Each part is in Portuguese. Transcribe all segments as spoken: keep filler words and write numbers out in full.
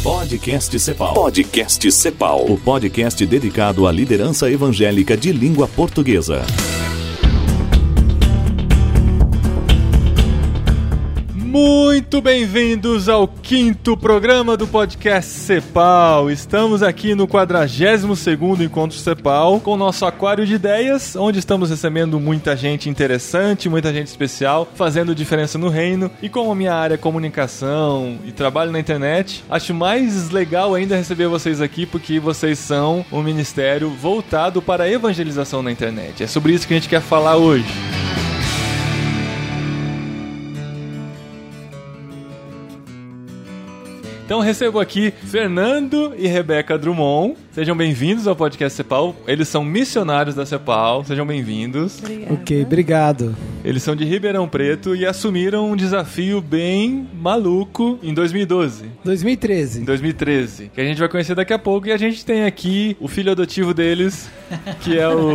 Podcast Cepal. Podcast Cepal. O podcast dedicado à liderança evangélica de língua portuguesa. Muito bem-vindos ao quinto programa do Podcast Cepal. Estamos aqui no quadragésimo segundo Encontro Cepal com o nosso aquário de ideias, onde estamos recebendo muita gente interessante, muita gente especial, fazendo diferença no reino. E como a minha área é comunicação e trabalho na internet, acho mais legal ainda receber vocês aqui, porque vocês são um ministério voltado para a evangelização na internet. É sobre isso que a gente quer falar hoje. Então recebo aqui Fernando e Rebeca Drummond. Sejam bem-vindos ao Podcast Cepal. Eles são missionários da Cepal. Sejam bem-vindos. Obrigada. Ok, obrigado. Eles são de Ribeirão Preto e assumiram um desafio bem maluco em dois mil e doze. dois mil e treze. Em dois mil e treze. Que a gente vai conhecer daqui a pouco. E a gente tem aqui o filho adotivo deles, que é o,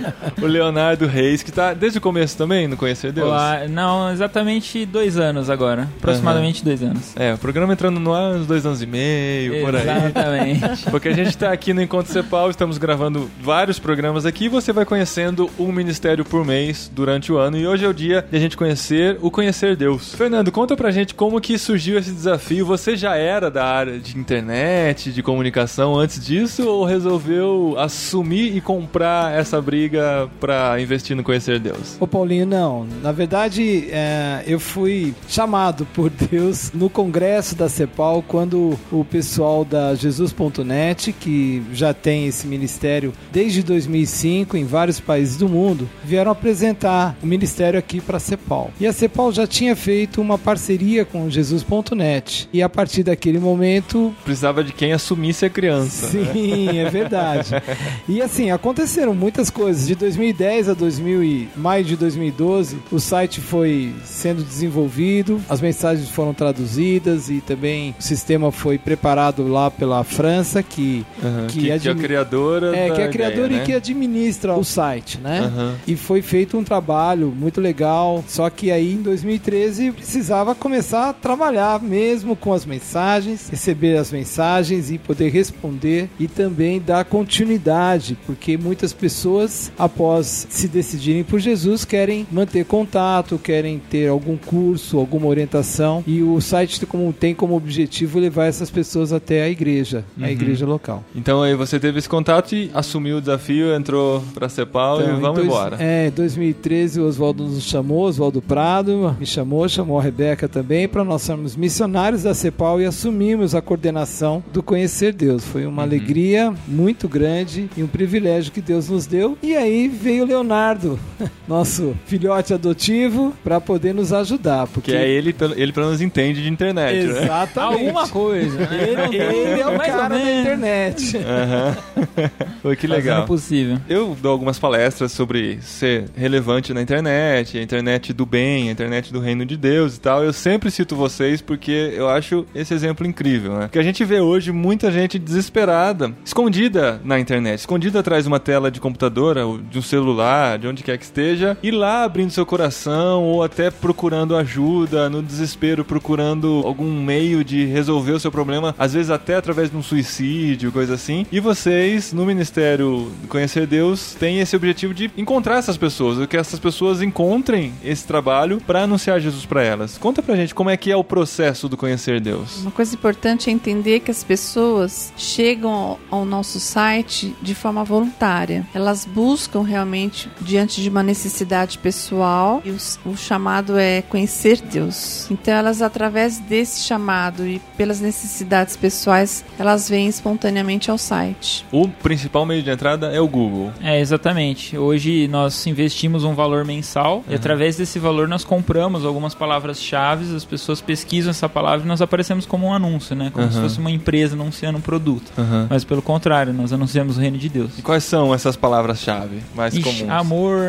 o Leonardo Reis, que está desde o começo também no Conhecer Deus. Olá, não, exatamente dois anos agora. Aproximadamente uhum. dois anos. É, o programa entrando no ar uns dois anos e meio, por aí. Exatamente. Porque a gente está aqui no Encontro Cepal, estamos gravando vários programas aqui e você vai conhecendo um ministério por mês durante o ano. E hoje é o dia de a gente conhecer o Conhecer Deus. Fernando, conta pra gente como que surgiu esse desafio. Você já era da área de internet, de comunicação antes disso, ou resolveu assumir e comprar essa briga pra investir no Conhecer Deus? Ô Paulinho, não. Na verdade, é, eu fui chamado por Deus no congresso da Cepal, quando o pessoal da Jesus ponto net, que já tem esse ministério desde dois mil e cinco em vários países do mundo, vieram apresentar o ministério aqui para a Cepal. E a Cepal já tinha feito uma parceria com o Jesus ponto net. E a partir daquele momento... precisava de quem assumisse a criança. Sim, né? É verdade. E assim, aconteceram muitas coisas. De dois mil e dez a dois mil e... maio de dois mil e doze, o site foi sendo desenvolvido, as mensagens foram traduzidas e também o sistema foi preparado lá pela França, que... Uhum, que, que, admi... que é a criadora É, da que é a criadora ideia, e né? que administra o site, né? Uhum. E foi feito um trabalho muito legal, só que aí em dois mil e treze precisava começar a trabalhar mesmo com as mensagens, receber as mensagens e poder responder e também dar continuidade, porque muitas pessoas, após se decidirem por Jesus, querem manter contato, querem ter algum curso, alguma orientação, e o site tem como objetivo levar essas pessoas até a igreja, uhum. a igreja local. Então aí você teve esse contato e assumiu o desafio, entrou pra Cepal então, e vamos dois, embora. É, em dois mil e treze o Oswaldo nos chamou, Oswaldo Prado me chamou, chamou a Rebeca também, para nós sermos missionários da Cepal e assumimos a coordenação do Conhecer Deus. Foi uma uhum. alegria muito grande e um privilégio que Deus nos deu. E aí veio o Leonardo, nosso filhote adotivo, para poder nos ajudar. Porque que é ele, ele pelo menos entende de internet, exatamente. Né? Alguma coisa, né? Ele, ele é o mais cara da internet. Uhum. Foi que legal. Fazendo possível. Eu dou algumas palestras sobre ser relevante na internet, a internet do bem, a internet do reino de Deus e tal. Eu sempre cito vocês porque eu acho esse exemplo incrível, né? Porque a gente vê hoje muita gente desesperada, escondida na internet, escondida atrás de uma tela de computador, ou de um celular, de onde quer que esteja, e lá abrindo seu coração ou até procurando ajuda, no desespero, procurando algum meio de resolver o seu problema, às vezes até através de um suicídio, coisa assim. E vocês, no Ministério do Conhecer Deus, têm esse objetivo de encontrar essas pessoas, que essas pessoas encontrem esse trabalho para anunciar Jesus para elas. Conta pra gente como é que é o processo do Conhecer Deus. Uma coisa importante é entender que as pessoas chegam ao nosso site de forma voluntária. Elas buscam realmente diante de uma necessidade pessoal e o, o chamado é conhecer Deus. Então elas, através desse chamado e pelas necessidades pessoais, elas vêm espontaneamente ao site. O principal meio de entrada é o Google. É, exatamente. Hoje nós investimos um valor mensal uhum. e através desse valor nós compramos algumas palavras-chave, as pessoas pesquisam essa palavra e nós aparecemos como um anúncio, né? Como uhum. se fosse uma empresa anunciando um produto. Uhum. Mas pelo contrário, nós anunciamos o reino de Deus. E quais são essas palavras-chave mais Ixi, comuns? Amor,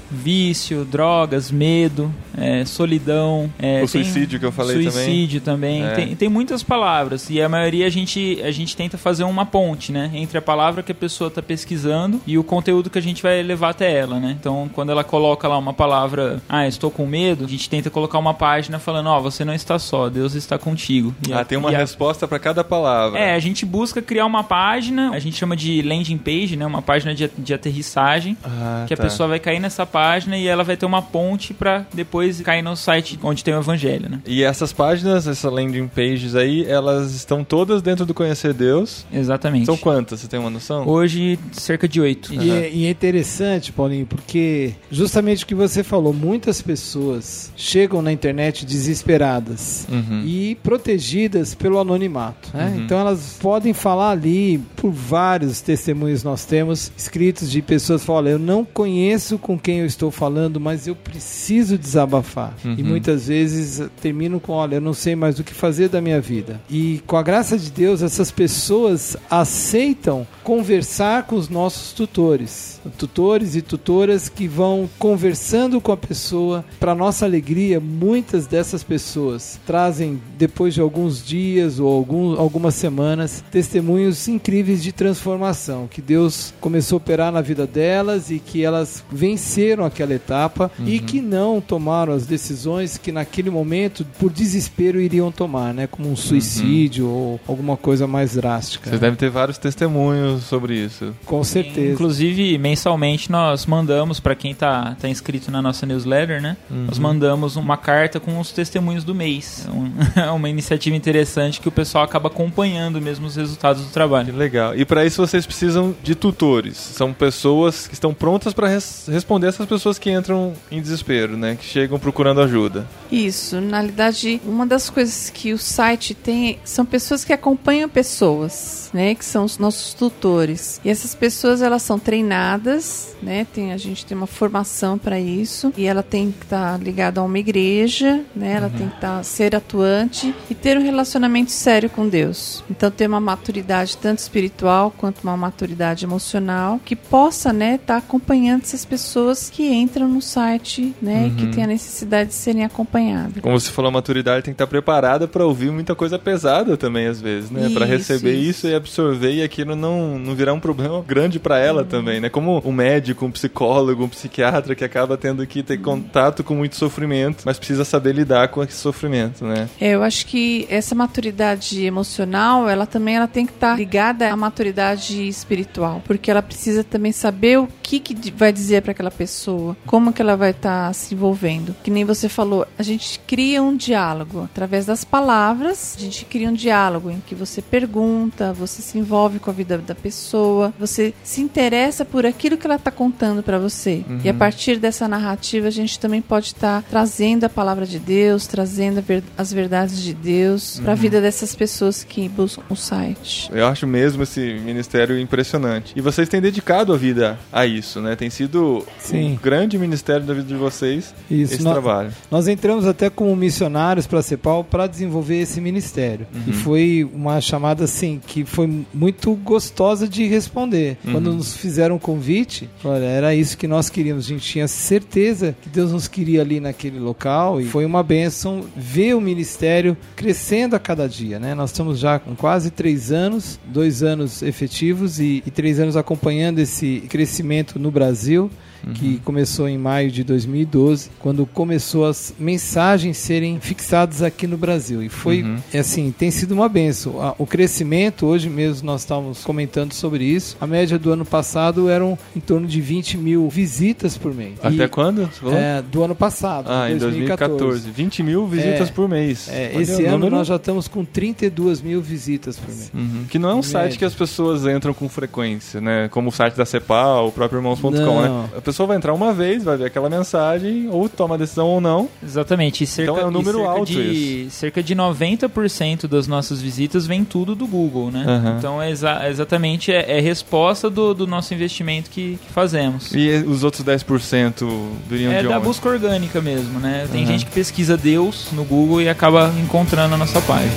vício, drogas, medo, é, solidão. É, o suicídio que eu falei suicídio também. Suicídio também. É. Tem, tem muitas palavras e a maioria a gente, a gente tenta fazer uma ponte, né? Entre a palavra que a pessoa está pesquisando e o conteúdo que a gente vai levar até ela, né? Então, quando ela coloca lá uma palavra, ah, estou com medo, a gente tenta colocar uma página falando, ó, oh, você não está só, Deus está contigo. E ah, a, tem uma a... resposta para cada palavra. É, a gente busca criar uma página, a gente chama de landing page, né? Uma página de, de aterrissagem, ah, que tá. a pessoa vai cair nessa página e ela vai ter uma ponte para depois cair no site onde tem o evangelho, né? E essas páginas, essas landing pages aí, elas estão todas dentro do Conhecer Deus? Exatamente. São quantas? Você tem uma noção? Hoje, cerca de oito. E, é, e é interessante, Paulinho, porque justamente o que você falou, muitas pessoas chegam na internet desesperadas uhum. e protegidas pelo anonimato, né? Uhum. Então elas podem falar ali, por vários testemunhos nós temos, escritos de pessoas que falam, olha, eu não conheço com quem eu estou falando, mas eu preciso desabafar. Uhum. E muitas vezes terminam com, olha, eu não sei mais o que fazer da minha vida. E com a graça de Deus, essas pessoas aceitam conversar com os nossos tutores. Tutores e tutoras que vão conversando com a pessoa. Para nossa alegria, muitas dessas pessoas trazem, depois de alguns dias ou algum, algumas semanas, testemunhos incríveis de transformação, que Deus começou a operar na vida delas e que elas venceram aquela etapa uhum. e que não tomaram as decisões que naquele momento, por desespero, iriam tomar, né? Como um suicídio uhum. ou alguma coisa mais drástica. Você né? deve ter vários testemunhos sobre isso. Com certeza. Inclusive, mensalmente, nós mandamos, para quem tá, tá inscrito na nossa newsletter, né? Uhum. Nós mandamos uma carta com os testemunhos do mês. É uma iniciativa interessante que o pessoal acaba acompanhando mesmo os resultados do trabalho. Legal. E para isso vocês precisam de tutores. São pessoas que estão prontas para res- responder essas pessoas que entram em desespero, né? Que chegam procurando ajuda. Isso. Na realidade, uma das coisas que o site tem são pessoas que acompanham pessoas, né? Que são os nossos tutores. E essas pessoas, elas são treinadas, né? Tem, a gente tem uma formação para isso. E ela tem que estar tá ligada a uma igreja, né? Ela uhum. tem que tá, ser atuante e ter um relacionamento sério com Deus. Então, ter uma maturidade tanto espiritual quanto uma maturidade emocional que possa, né, estar tá acompanhando essas pessoas que entram no site, né? Uhum. E que tem a necessidade de serem acompanhadas. Como você falou, a maturidade tem que estar tá preparada para ouvir muita coisa pesada também, às vezes, né? Para receber isso. isso e absorver e aquilo não, não virar um problema grande para ela uhum. também, né? Como um médico, um psicólogo, um psiquiatra que acaba tendo que ter contato com muito sofrimento, mas precisa saber lidar com esse sofrimento, né? É, eu acho que essa maturidade emocional, ela também ela tem que estar tá ligada à maturidade espiritual, porque ela precisa também saber o que, que vai dizer para aquela pessoa, como que ela vai estar tá se envolvendo. Que nem você falou, a gente cria um diálogo através das palavras, a gente cria um diálogo em que você pergunta, você se envolve com a vida da pessoa, você se interessa por aquilo que ela está contando para você. Uhum. E a partir dessa narrativa, a gente também pode estar tá trazendo a palavra de Deus, trazendo ver- as verdades de Deus uhum. para a vida dessas pessoas que buscam o site. Eu acho mesmo esse ministério impressionante. E vocês têm dedicado a vida a isso, né? Tem sido Sim. um grande ministério da vida de vocês, isso, esse nós, trabalho. Nós entramos até como missionários para a CEPAL para desenvolver esse ministério. Uhum. E foi uma chamada, assim, que foi muito gostosa de responder. Uhum. Quando nos fizeram o convite, olha, era isso que nós queríamos. A gente tinha certeza que Deus nos queria ali naquele local e foi uma bênção ver o ministério crescendo a cada dia, né? Nós estamos já com quase três anos, dois anos efetivos e, e três anos acompanhando esse crescimento no Brasil. Uhum. Que começou em maio de dois mil e doze, quando começou as mensagens serem fixadas aqui no Brasil. E foi, uhum. assim, tem sido uma bênção. O crescimento, hoje mesmo nós estávamos comentando sobre isso, a média do ano passado eram em torno de vinte mil visitas por mês. Até e, quando? É, do ano passado, ah, em dois mil e catorze. vinte mil visitas é, por mês. É, esse ano número... nós já estamos com trinta e duas mil visitas por mês. Uhum. Que não é um site média. Que as pessoas entram com frequência, né? Como o site da CEPAL, o próprio irmãos ponto com, né? A pessoa vai entrar uma vez, vai ver aquela mensagem, ou toma a decisão ou não. Exatamente. E cerca, então é um número cerca alto de, isso. Cerca de noventa por cento das nossas visitas vem tudo do Google, né? Uhum. Então é exa- exatamente é, é resposta do, do nosso investimento que, que fazemos. E os outros dez por cento viriam é de da onde? busca orgânica mesmo, né? Tem uhum. gente que pesquisa Deus no Google e acaba encontrando a nossa página.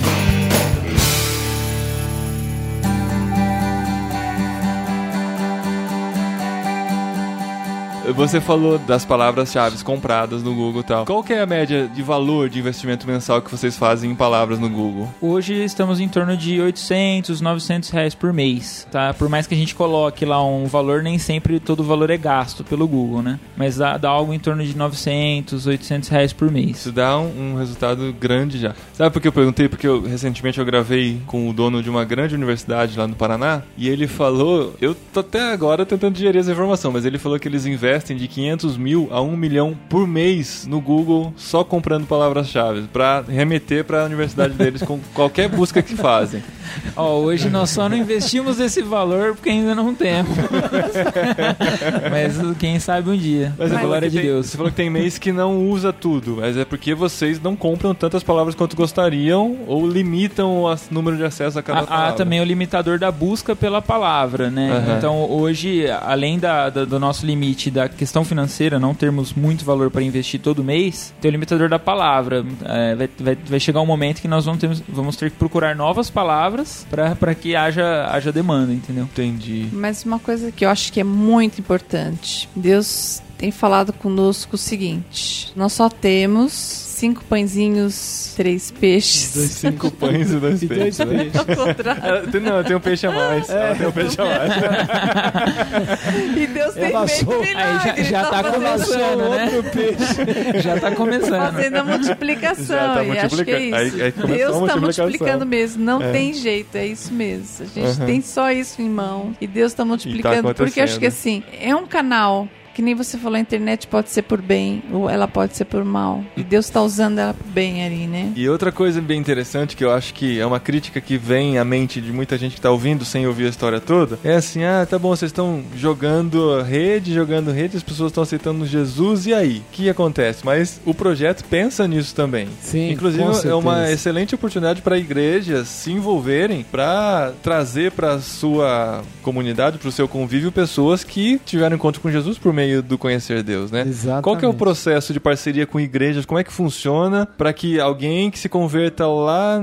Você falou das palavras-chave compradas no Google e tal. Qual que é a média de valor de investimento mensal que vocês fazem em palavras no Google? Hoje estamos em torno de oitocentos, novecentos reais por mês, tá? Por mais que a gente coloque lá um valor, nem sempre todo o valor é gasto pelo Google, né? Mas dá, dá algo em torno de novecentos, oitocentos reais por mês. Isso dá um, um resultado grande já. Sabe por que eu perguntei? Porque eu, recentemente eu gravei com o dono de uma grande universidade lá no Paraná e ele falou, eu tô até agora tentando digerir essa informação, mas ele falou que eles investem de quinhentos mil a um milhão por mês no Google só comprando palavras-chave para remeter para a universidade deles com qualquer busca que fazem. Ó, hoje nós só não investimos esse valor porque ainda não temos. Mas quem sabe um dia. Mas a glória de tem, Deus. Você falou que tem mês que não usa tudo, mas é porque vocês não compram tantas palavras quanto gostariam ou limitam o número de acesso a cada há, palavra. Há também o limitador da busca pela palavra, né? Uhum. Então hoje, além da, da, do nosso limite da questão financeira, não termos muito valor para investir todo mês, tem o limitador da palavra. É, vai, vai, vai chegar um momento que nós vamos ter, vamos ter que procurar novas palavras para que haja, haja demanda, entendeu? Entendi. Mas uma coisa que eu acho que é muito importante, Deus tem falado conosco o seguinte: nós só temos cinco pãezinhos, três peixes. Dois, cinco pães e dois e peixes. Dois peixes. Ela, não, tem um peixe a mais. É. Ela tem um peixe a mais. E Deus tem Ela feito sou... milagres. Aí já, já tá, tá começando, né? Outro peixe. Já tá começando. Fazendo a multiplicação. Tá e acho que é isso. Aí, aí Deus está multiplicando mesmo. Não é. tem jeito, é isso mesmo. A gente uhum. tem só isso em mão. E Deus está multiplicando. Tá porque acho que assim, é um canal que nem você falou, a internet pode ser por bem ou ela pode ser por mal. E Deus está usando ela por bem ali, né? E outra coisa bem interessante, que eu acho que é uma crítica que vem à mente de muita gente que está ouvindo sem ouvir a história toda, é assim, ah, tá bom, vocês estão jogando rede, jogando rede, as pessoas estão aceitando Jesus, e aí? O que acontece? Mas o projeto pensa nisso também. Sim, inclusive é uma excelente oportunidade para igrejas se envolverem para trazer para sua comunidade, para o seu convívio, pessoas que tiveram encontro com Jesus por meio do conhecer Deus, né? Exatamente. Qual que é o processo de parceria com igrejas? Como é que funciona para que alguém que se converta lá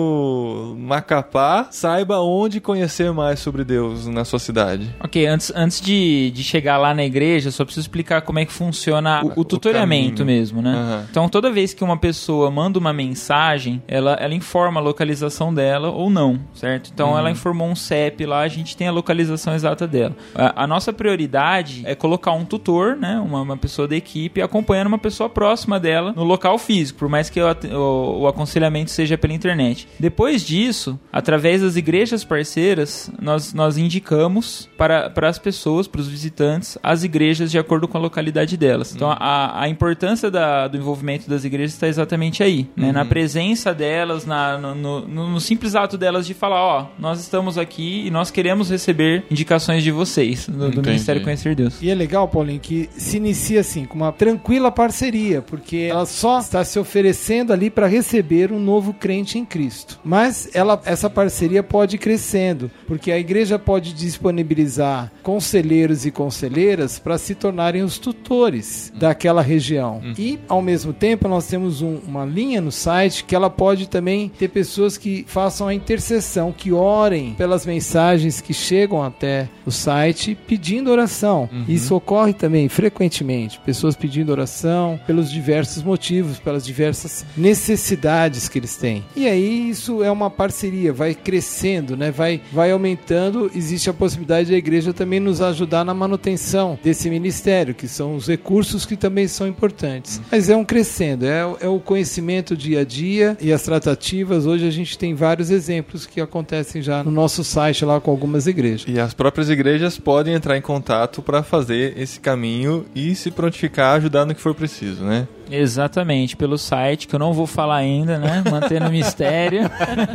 no Macapá saiba onde conhecer mais sobre Deus na sua cidade? Ok, antes, antes de, de chegar lá na igreja, só preciso explicar como é que funciona o, o tutoriamento o mesmo, né? Uhum. Então, toda vez que uma pessoa manda uma mensagem, ela, ela informa a localização dela ou não, certo? Então, uhum. ela informou um C E P lá, a gente tem a localização exata dela. A, a nossa prioridade é colocar um tutor, né, uma, uma pessoa da equipe, acompanhando uma pessoa próxima dela no local físico, por mais que o, o, o aconselhamento seja pela internet. Depois disso, através das igrejas parceiras, nós, nós indicamos para, para as pessoas, para os visitantes, as igrejas de acordo com a localidade delas. Então, a, a importância da, do envolvimento das igrejas está exatamente aí, né, uhum. na presença delas, na, no, no, no simples ato delas de falar, ó, nós estamos aqui e nós queremos receber indicações de vocês, do, do Ministério Conhecer Deus. E é legal, Paulinho, que se inicia assim, com uma tranquila parceria, porque ela só está se oferecendo ali para receber um novo crente em Cristo. Mas ela, essa parceria pode ir crescendo, porque a igreja pode disponibilizar conselheiros e conselheiras para se tornarem os tutores uhum. daquela região. Uhum. E, ao mesmo tempo, nós temos um, uma linha no site que ela pode também ter pessoas que façam a intercessão, que orem pelas mensagens que chegam até o site pedindo oração. Uhum. Isso ocorre também frequentemente, pessoas pedindo oração pelos diversos motivos, pelas diversas necessidades que eles têm. E aí isso é uma parceria, vai crescendo, né? vai, vai aumentando. Existe a possibilidade da igreja também nos ajudar na manutenção desse ministério, que são os recursos que também são importantes. Mas é um crescendo, é, é o conhecimento dia a dia e as tratativas. Hoje a gente tem vários exemplos que acontecem já no nosso site lá com algumas igrejas. E as próprias igrejas podem entrar em contato para fazer esse caminho e se prontificar, ajudar no que for preciso, né? Exatamente, pelo site, que eu não vou falar ainda, né? Mantendo o mistério.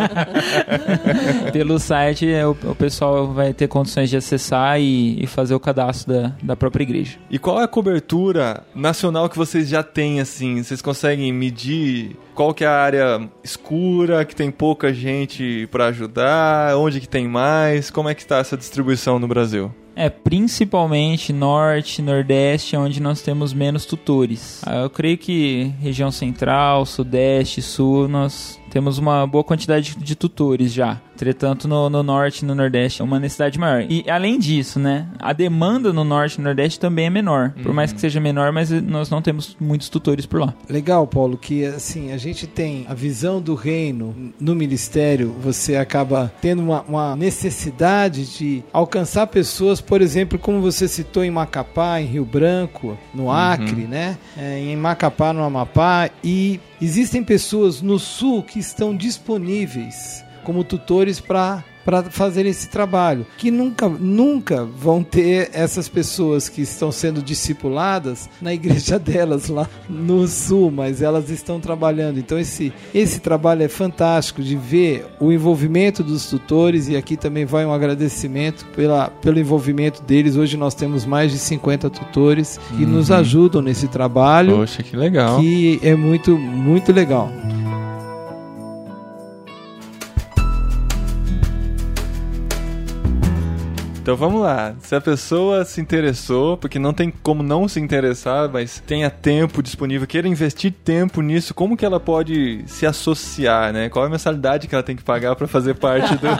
Pelo site, o, o pessoal vai ter condições de acessar e, e fazer o cadastro da, da própria igreja. E qual é a cobertura nacional que vocês já têm, assim? Vocês conseguem medir qual que é a área escura, que tem pouca gente para ajudar? Onde que tem mais? Como é que está essa distribuição no Brasil? É, principalmente norte, nordeste, onde nós temos menos tutores. Eu creio que região central, sudeste, sul, nós temos uma boa quantidade de tutores já. Entretanto, no, no norte e no nordeste é uma necessidade maior. E além disso, né, a demanda no norte e no nordeste também é menor. Por mais que seja menor, mas nós não temos muitos tutores por lá. Legal, Paulo, que assim, a gente tem a visão do reino no ministério, você acaba tendo uma, uma necessidade de alcançar pessoas, por exemplo, como você citou em Macapá, em Rio Branco, no Acre, uhum. né? É, em Macapá, no Amapá, e existem pessoas no sul que estão disponíveis como tutores para para fazer esse trabalho, que nunca, nunca vão ter essas pessoas que estão sendo discipuladas na igreja delas lá no sul, mas elas estão trabalhando. Então esse, esse trabalho é fantástico de ver o envolvimento dos tutores, e aqui também vai um agradecimento pela, pelo envolvimento deles. Hoje nós temos mais de cinquenta tutores que uhum. nos ajudam nesse trabalho. Poxa, que legal. Que é muito, muito legal. Então vamos lá, se a pessoa se interessou, porque não tem como não se interessar, mas tenha tempo disponível, queira investir tempo nisso, como que ela pode se associar, né? Qual é a mensalidade que ela tem que pagar para fazer parte do...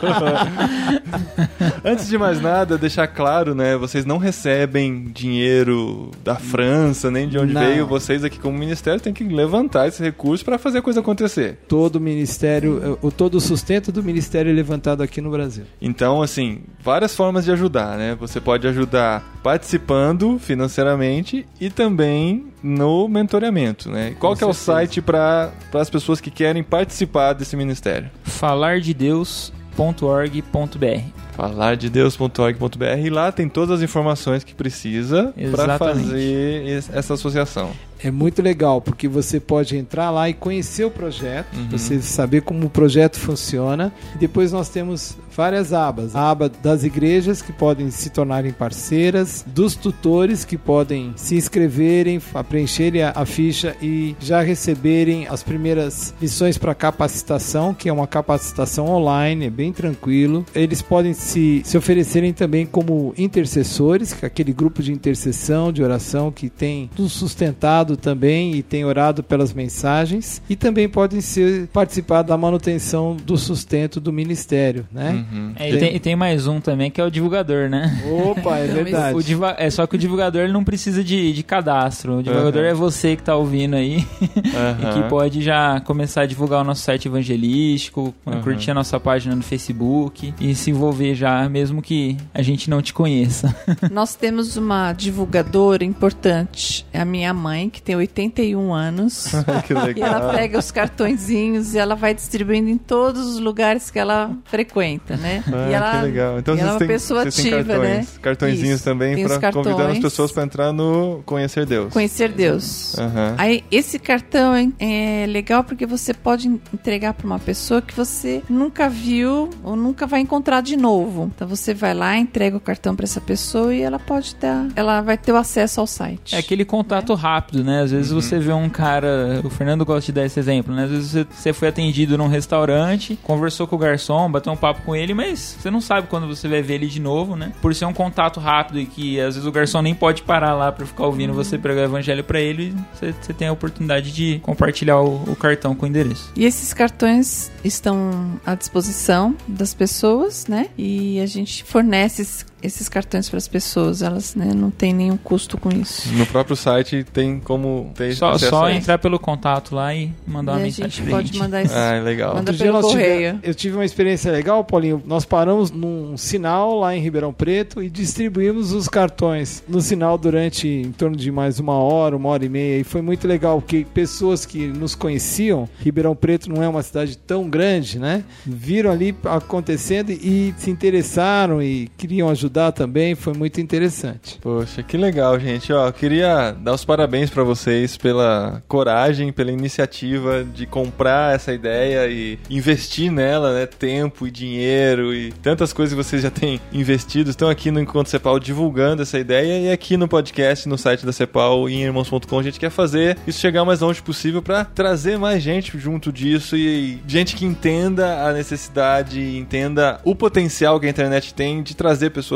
Antes de mais nada, deixar claro, né? Vocês não recebem dinheiro da França, nem de onde não. veio. Vocês aqui como ministério têm que levantar esse recurso para fazer a coisa acontecer. Todo o ministério, o, todo o sustento do ministério é levantado aqui no Brasil. Então, assim, várias formas de ajudar, né? Você pode ajudar participando financeiramente e também no mentoreamento, né? Qual que é o site para as pessoas que querem participar desse ministério? falar de deus ponto org ponto b r falar de deus ponto org ponto b r e lá tem todas as informações que precisa para fazer essa associação. É muito legal, porque você pode entrar lá e conhecer o projeto, uhum. você saber como o projeto funciona. E depois nós temos várias abas. A aba das igrejas, que podem se tornarem parceiras, dos tutores, que podem se inscreverem, preencherem a, a ficha e já receberem as primeiras lições para capacitação, que é uma capacitação online, é bem tranquilo. Eles podem se, se oferecerem também como intercessores, que é aquele grupo de intercessão, de oração, que tem tudo sustentado também e tem orado pelas mensagens, e também podem ser participar da manutenção do sustento do ministério, né? Uhum. É, e, tem, e tem mais um também, que é o divulgador, né? Opa, é verdade. O diva, é só que o divulgador ele não precisa de, de cadastro. O divulgador uhum. é você que está ouvindo aí uhum. e que pode já começar a divulgar o nosso site evangelístico, uhum. curtir a nossa página no Facebook e se envolver já, mesmo que a gente não te conheça. Nós temos uma divulgadora importante, é a minha mãe, que tem oitenta e um anos. Que legal. E ela pega os cartõezinhos e ela vai distribuindo em todos os lugares que ela frequenta, né? Ah, e ela, que legal. Então e vocês ela é uma têm, pessoa vocês ativa, têm cartões, né? cartõezinhos Isso. também para convidar as pessoas para entrar no Conhecer Deus. Conhecer Deus. Uhum. Aí esse cartão é, é legal porque você pode entregar para uma pessoa que você nunca viu ou nunca vai encontrar de novo. Então você vai lá, entrega o cartão para essa pessoa e ela pode dar, ela vai ter o acesso ao site. É aquele contato é. rápido, né? Às vezes uhum. você vê um cara, o Fernando gosta de dar esse exemplo, né? Às vezes você, você foi atendido num restaurante, conversou com o garçom, bateu um papo com ele, mas você não sabe quando você vai ver ele de novo, né? Por ser um contato rápido e que às vezes o garçom nem pode parar lá pra ficar ouvindo você pregar o evangelho pra ele, você, você tem a oportunidade de compartilhar o, o cartão com o endereço. E esses cartões estão à disposição das pessoas, né? E a gente fornece esses esses cartões para as pessoas, elas, né, não tem nenhum custo com isso. No próprio site tem como ter só, só entrar pelo contato lá e mandar e uma mensagem. A gente pode gente. mandar isso. Ah, legal. Manda pelo correio. Tive, eu tive uma experiência legal, Paulinho. Nós paramos num sinal lá em Ribeirão Preto e distribuímos os cartões no sinal durante em torno de mais uma hora, uma hora e meia. E foi muito legal, porque pessoas que nos conheciam, Ribeirão Preto não é uma cidade tão grande, né? Viram ali acontecendo e se interessaram e queriam ajudar também, foi muito interessante. Poxa, que legal, gente. Ó, eu queria dar os parabéns para vocês pela coragem, pela iniciativa de comprar essa ideia e investir nela, né? Tempo e dinheiro e tantas coisas que vocês já têm investido. Estão aqui no Encontro Cepal divulgando essa ideia e aqui no podcast, no site da Cepal e em irmãos ponto com a gente quer fazer isso chegar o mais longe possível para trazer mais gente junto disso e gente que entenda a necessidade, entenda o potencial que a internet tem de trazer pessoas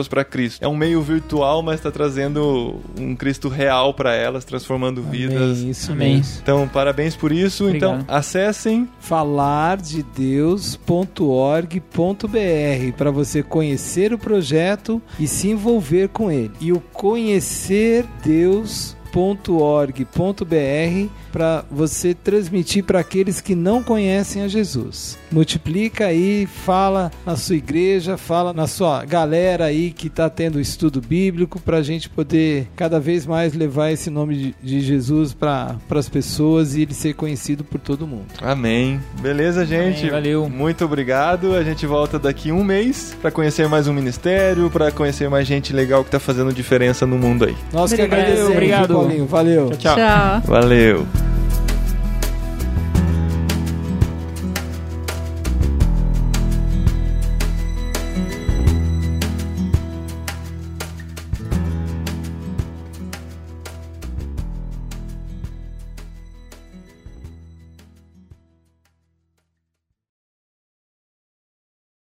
pessoas para Cristo. É um meio virtual, mas está trazendo um Cristo real para elas, transformando Amém, vidas. isso Amém. mesmo. Então, parabéns por isso. Obrigado. Então, acessem falar de deus ponto org ponto b r para você conhecer o projeto e se envolver com ele. E o conhecer deus ponto org ponto b r para você transmitir para aqueles que não conhecem a Jesus. Multiplica aí, fala na sua igreja, fala na sua galera aí que está tendo estudo bíblico, para a gente poder cada vez mais levar esse nome de, de Jesus para as pessoas e ele ser conhecido por todo mundo. Amém. Beleza, gente? Amém, valeu. Muito obrigado. A gente volta daqui um mês para conhecer mais um ministério, para conhecer mais gente legal que está fazendo diferença no mundo aí. Nós que Obrigado. agradecemos, Obrigado. Paulinho. Valeu. Tchau, tchau. Tchau. Valeu.